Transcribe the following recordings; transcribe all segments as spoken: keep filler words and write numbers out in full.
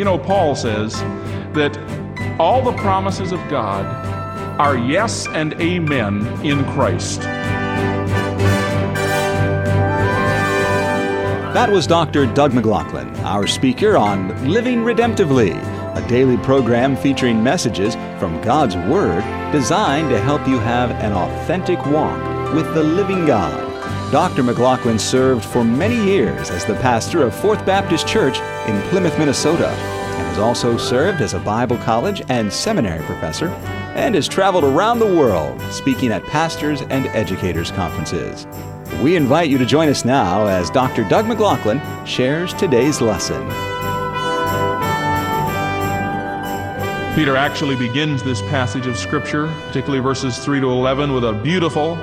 You know, Paul says that all the promises of God are yes and amen in Christ. That was Doctor Doug McLaughlin, our speaker on Living Redemptively, a daily program featuring messages from God's Word designed to help you have an authentic walk with the living God. Doctor McLaughlin served for many years as the pastor of Fourth Baptist Church in Plymouth, Minnesota, and has also served as a Bible college and seminary professor, and has traveled around the world speaking at pastors' and educators' conferences. We invite you to join us now as Doctor Doug McLaughlin shares today's lesson. Peter actually begins this passage of Scripture, particularly verses three to eleven, with a beautiful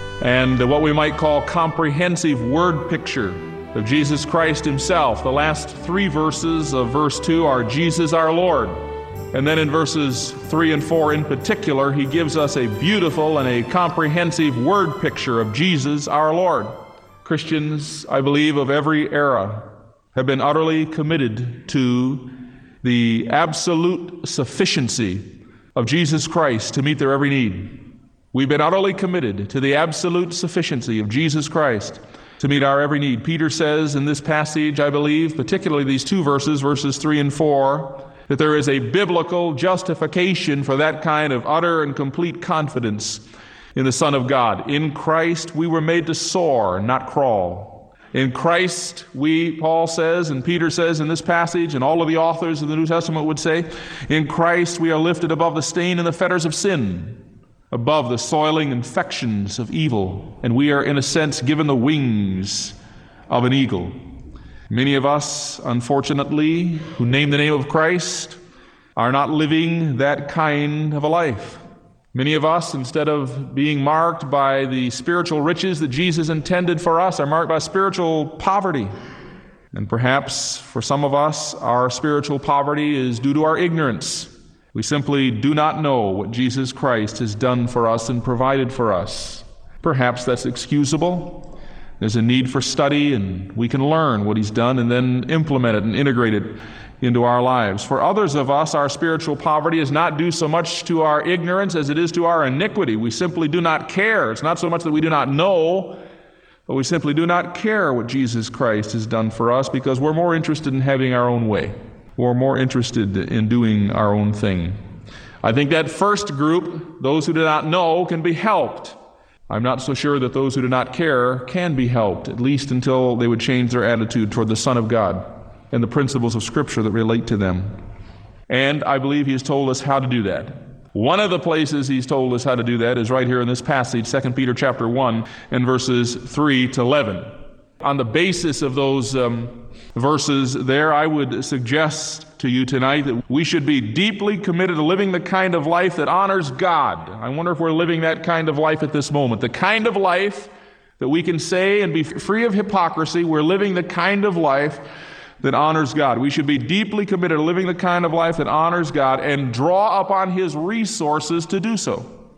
and what we might call comprehensive word picture of Jesus Christ himself. The last three verses of verse two are Jesus our Lord. And then in verses three and four in particular, he gives us a beautiful and a comprehensive word picture of Jesus our Lord. Christians, I believe, of every era have been utterly committed to the absolute sufficiency of Jesus Christ to meet their every need. We've been utterly committed to the absolute sufficiency of Jesus Christ to meet our every need. Peter says in this passage, I believe, particularly these two verses, verses three and four, that there is a biblical justification for that kind of utter and complete confidence in the Son of God. In Christ we were made to soar, not crawl. In Christ we, Paul says, and Peter says in this passage, and all of the authors of the New Testament would say, in Christ we are lifted above the stain and the fetters of sin, above the soiling infections of evil, and we are, in a sense, given the wings of an eagle. Many of us, unfortunately, who name the name of Christ, are not living that kind of a life. Many of us, instead of being marked by the spiritual riches that Jesus intended for us, are marked by spiritual poverty. And perhaps for some of us, our spiritual poverty is due to our ignorance. We simply do not know what Jesus Christ has done for us and provided for us. Perhaps that's excusable. There's a need for study, and we can learn what he's done and then implement it and integrate it into our lives. For others of us, our spiritual poverty is not due so much to our ignorance as it is to our iniquity. We simply do not care. It's not so much that we do not know, but we simply do not care what Jesus Christ has done for us because we're more interested in having our own way. We're more interested in doing our own thing. I think that first group, those who do not know, can be helped. I'm not so sure that those who do not care can be helped, at least until they would change their attitude toward the Son of God and the principles of Scripture that relate to them. And I believe he has told us how to do that. One of the places he's told us how to do that is right here in this passage, Second Peter chapter one, and verses three to eleven. On the basis of those um, verses there, I would suggest to you tonight that we should be deeply committed to living the kind of life that honors God. I wonder if we're living that kind of life at this moment. The kind of life that we can say and be free of hypocrisy, we're living the kind of life that honors God. We should be deeply committed to living the kind of life that honors God and draw upon his resources to do so.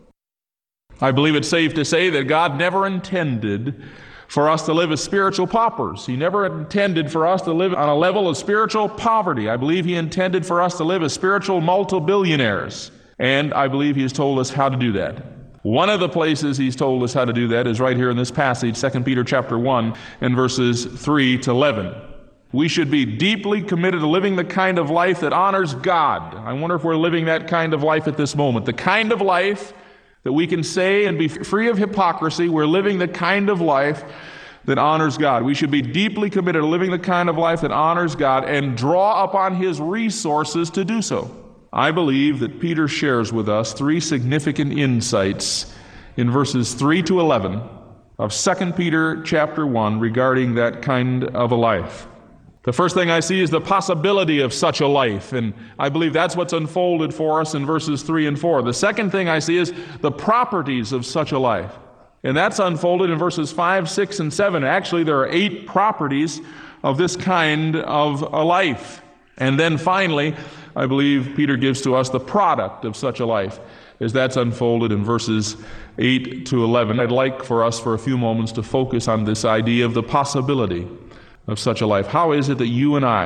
I believe it's safe to say that God never intended for us to live as spiritual paupers. He never intended for us to live on a level of spiritual poverty. I believe he intended for us to live as spiritual multi-billionaires. And I believe he has told us how to do that. One of the places he's told us how to do that is right here in this passage, Second Peter chapter one, and verses three to eleven. We should be deeply committed to living the kind of life that honors God. I wonder if we're living that kind of life at this moment. The kind of life that we can say and be free of hypocrisy, we're living the kind of life that honors God. We should be deeply committed to living the kind of life that honors God and draw upon his resources to do so. I believe that Peter shares with us three significant insights in verses three to eleven of Second Peter chapter one regarding that kind of a life. The first thing I see is the possibility of such a life, and I believe that's what's unfolded for us in verses three and four. The second thing I see is the properties of such a life, and that's unfolded in verses five, six, and seven. Actually, there are eight properties of this kind of a life. And then finally, I believe Peter gives to us the product of such a life, as that's unfolded in verses eight to eleven. I'd like for us for a few moments to focus on this idea of the possibility of such a life. How is it that you and I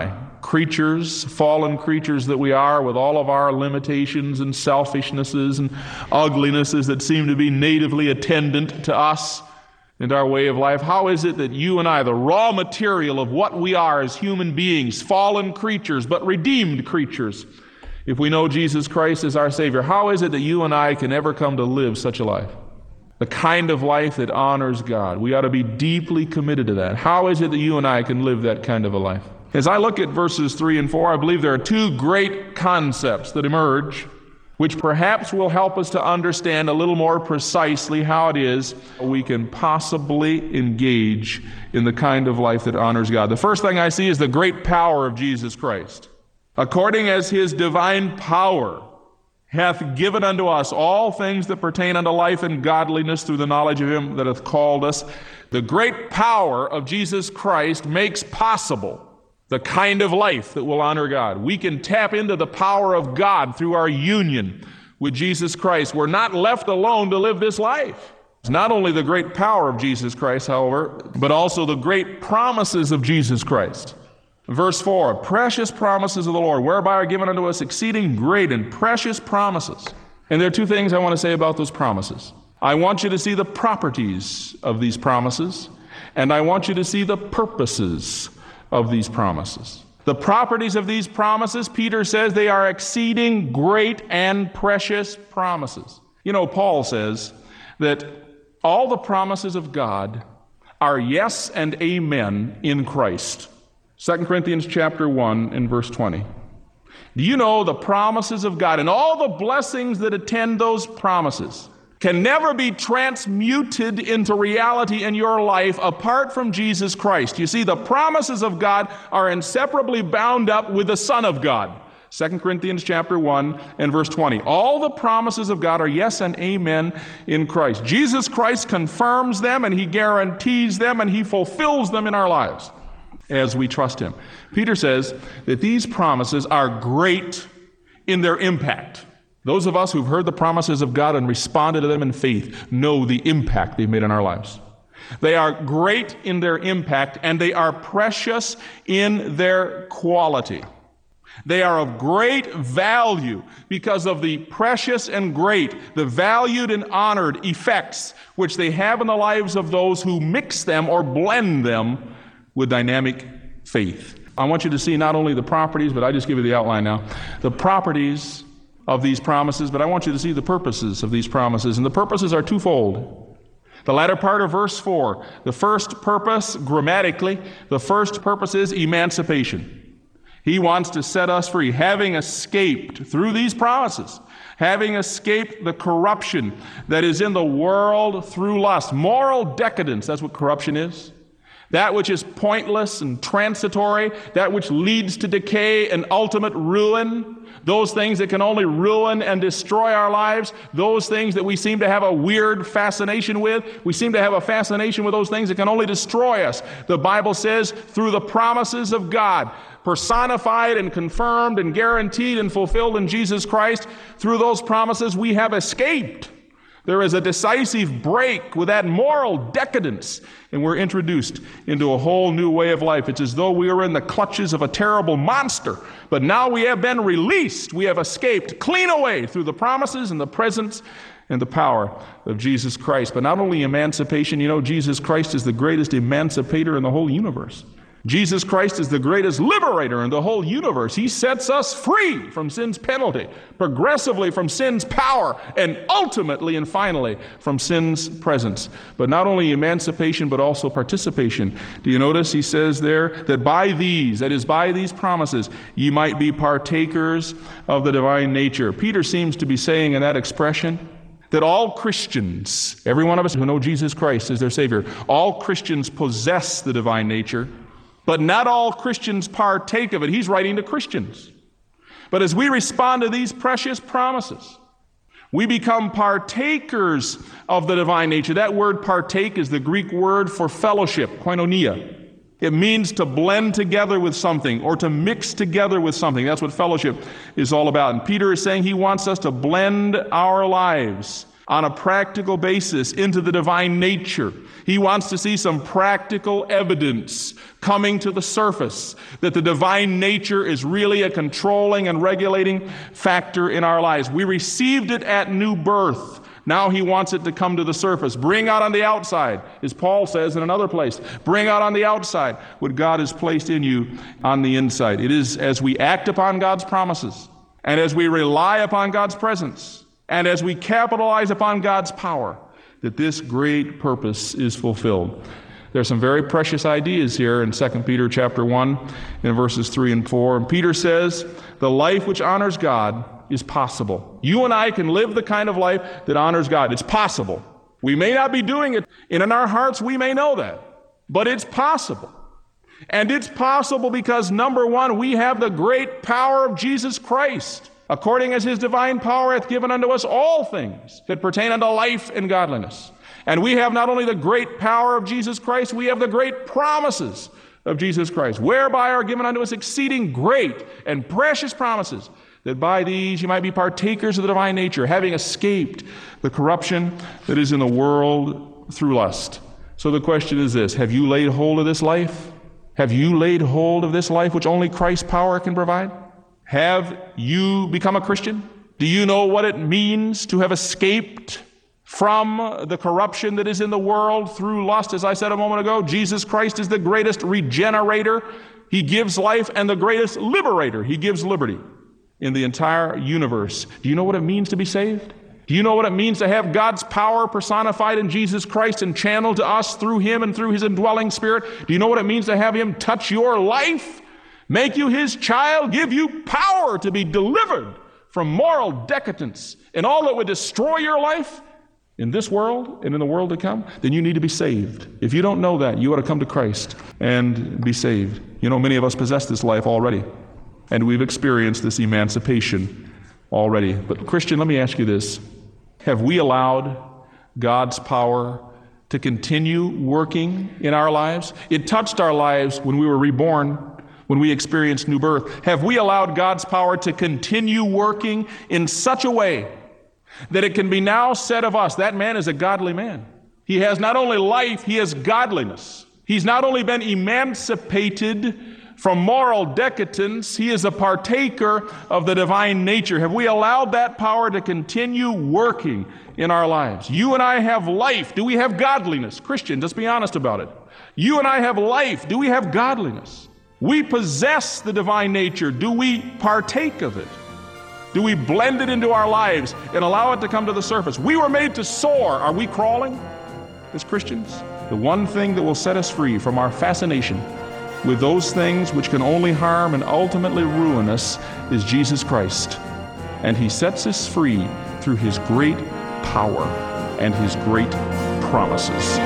creatures, fallen creatures that we are, with all of our limitations and selfishnesses and uglinesses that seem to be natively attendant to us and our way of life, how is it that you and I, the raw material of what we are as human beings, fallen creatures, but redeemed creatures, if we know Jesus Christ as our Savior, how is it that you and I can ever come to live such a life? The kind of life that honors God. We ought to be deeply committed to that. How is it that you and I can live that kind of a life? As I look at verses three and four, I believe there are two great concepts that emerge, which perhaps will help us to understand a little more precisely how it is we can possibly engage in the kind of life that honors God. The first thing I see is the great power of Jesus Christ. According as his divine power hath given unto us all things that pertain unto life and godliness through the knowledge of him that hath called us, the great power of Jesus Christ makes possible the kind of life that will honor God. We can tap into the power of God through our union with Jesus Christ. We're not left alone to live this life. It's not only the great power of Jesus Christ, however, but also the great promises of Jesus Christ. Verse four, precious promises of the Lord, whereby are given unto us exceeding great and precious promises. And there are two things I want to say about those promises. I want you to see the properties of these promises, and I want you to see the purposes of these promises. The properties of these promises, Peter says they are exceeding great and precious promises. You know, Paul says that all the promises of God are yes and amen in Christ. Second Corinthians chapter one and verse twenty. Do you know the promises of God and all the blessings that attend those promises can never be transmuted into reality in your life apart from Jesus Christ? You see, the promises of God are inseparably bound up with the Son of God. Second Corinthians chapter one and verse twenty. All the promises of God are yes and amen in Christ. Jesus Christ confirms them and he guarantees them and he fulfills them in our lives as we trust him. Peter says that these promises are great in their impact. Those of us who've heard the promises of God and responded to them in faith know the impact they've made in our lives. They are great in their impact, and they are precious in their quality. They are of great value because of the precious and great, the valued and honored effects which they have in the lives of those who mix them or blend them with dynamic faith. I want you to see not only the properties, but I just give you the outline now, the properties of these promises, but I want you to see the purposes of these promises. And the purposes are twofold. The latter part of verse four, the first purpose, grammatically, the first purpose is emancipation. He wants to set us free, having escaped through these promises, having escaped the corruption that is in the world through lust. Moral decadence, that's what corruption is. That which is pointless and transitory, that which leads to decay and ultimate ruin, those things that can only ruin and destroy our lives, those things that we seem to have a weird fascination with, we seem to have a fascination with those things that can only destroy us. The Bible says, through the promises of God, personified and confirmed and guaranteed and fulfilled in Jesus Christ, through those promises we have escaped. There is a decisive break with that moral decadence, and we're introduced into a whole new way of life. It's as though we were in the clutches of a terrible monster, but now we have been released. We have escaped clean away through the promises and the presence and the power of Jesus Christ. But not only emancipation, you know, Jesus Christ is the greatest emancipator in the whole universe. Jesus Christ is the greatest liberator in the whole universe. He sets us free from sin's penalty, progressively from sin's power, and ultimately and finally from sin's presence. But not only emancipation, but also participation. Do you notice he says there that by these, that is by these promises, ye might be partakers of the divine nature. Peter seems to be saying in that expression that all Christians, every one of us who know Jesus Christ as their Savior, all Christians possess the divine nature. But not all Christians partake of it. He's writing to Christians. But as we respond to these precious promises, we become partakers of the divine nature. That word partake is the Greek word for fellowship, koinonia. It means to blend together with something or to mix together with something. That's what fellowship is all about. And Peter is saying he wants us to blend our lives on a practical basis into the divine nature. He wants to see some practical evidence coming to the surface that the divine nature is really a controlling and regulating factor in our lives. We received it at new birth. Now he wants it to come to the surface. Bring out on the outside, as Paul says in another place. Bring out on the outside what God has placed in you on the inside. It is as we act upon God's promises, and as we rely upon God's presence, and as we capitalize upon God's power, that this great purpose is fulfilled. There are some very precious ideas here in Second Peter chapter one, in verses three and four. And Peter says, the life which honors God is possible. You and I can live the kind of life that honors God. It's possible. We may not be doing it, and in our hearts we may know that, but it's possible. And it's possible because, number one, we have the great power of Jesus Christ. According as his divine power hath given unto us all things that pertain unto life and godliness. And we have not only the great power of Jesus Christ, we have the great promises of Jesus Christ, whereby are given unto us exceeding great and precious promises, that by these you might be partakers of the divine nature, having escaped the corruption that is in the world through lust. So the question is this: have you laid hold of this life? Have you laid hold of this life which only Christ's power can provide? Have you become a Christian? Do you know what it means to have escaped from the corruption that is in the world through lust? As I said a moment ago, Jesus Christ is the greatest regenerator. He gives life, and the greatest liberator. He gives liberty in the entire universe. Do you know what it means to be saved? Do you know what it means to have God's power personified in Jesus Christ and channeled to us through him and through his indwelling spirit? Do you know what it means to have him touch your life, make you his child, give you power to be delivered from moral decadence and all that would destroy your life in this world and in the world to come? Then you need to be saved. If you don't know that, you ought to come to Christ and be saved. You know, many of us possess this life already, and we've experienced this emancipation already. But Christian, let me ask you this. Have we allowed God's power to continue working in our lives? It touched our lives when we were reborn, when we experienced new birth. Have we allowed God's power to continue working in such a way that it can be now said of us, that man is a godly man? He has not only life, he has godliness. He's not only been emancipated from moral decadence, he is a partaker of the divine nature. Have we allowed that power to continue working in our lives? You and I have life. Do we have godliness? Christian, just be honest about it. You and I have life. Do we have godliness? We possess the divine nature. Do we partake of it? Do we blend it into our lives and allow it to come to the surface? We were made to soar. Are we crawling as Christians? The one thing that will set us free from our fascination with those things which can only harm and ultimately ruin us is Jesus Christ. And he sets us free through his great power and his great promises.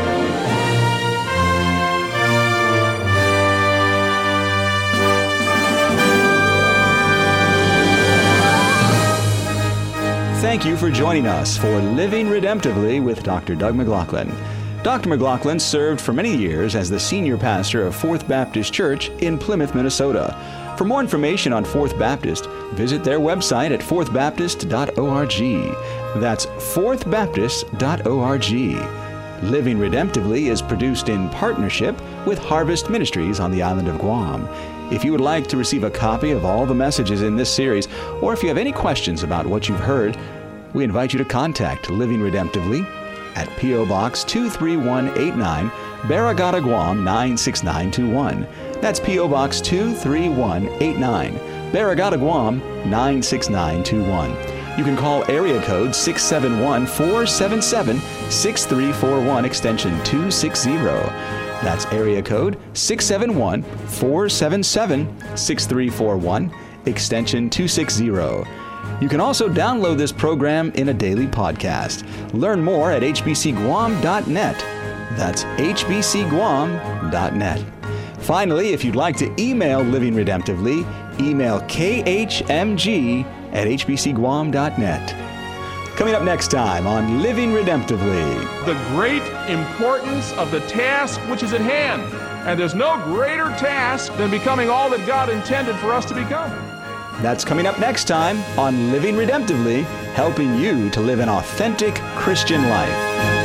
Thank you for joining us for Living Redemptively with Doctor Doug McLaughlin. Doctor McLaughlin served for many years as the senior pastor of Fourth Baptist Church in Plymouth, Minnesota. For more information on Fourth Baptist, visit their website at fourth baptist dot org. That's fourth baptist dot org. Living Redemptively is produced in partnership with Harvest Ministries on the island of Guam. If you would like to receive a copy of all the messages in this series, or if you have any questions about what you've heard, we invite you to contact Living Redemptively at P O. Box two three one eight nine, Barragata, Guam nine six nine two one. That's P O. Box two three one eight nine, Barragata, Guam nine six nine two one. You can call area code six seven one, four seven seven, six three four one, extension two sixty. That's area code six seven one, four seven seven, six three four one, extension two sixty. You can also download this program in a daily podcast. Learn more at h b c guam dot net. That's h b c guam dot net. Finally, if you'd like to email Living Redemptively, email k h m g at h b c guam dot net. Coming up next time on Living Redemptively. The great importance of the task which is at hand. And there's no greater task than becoming all that God intended for us to become. That's coming up next time on Living Redemptively. helping you to live an authentic Christian life.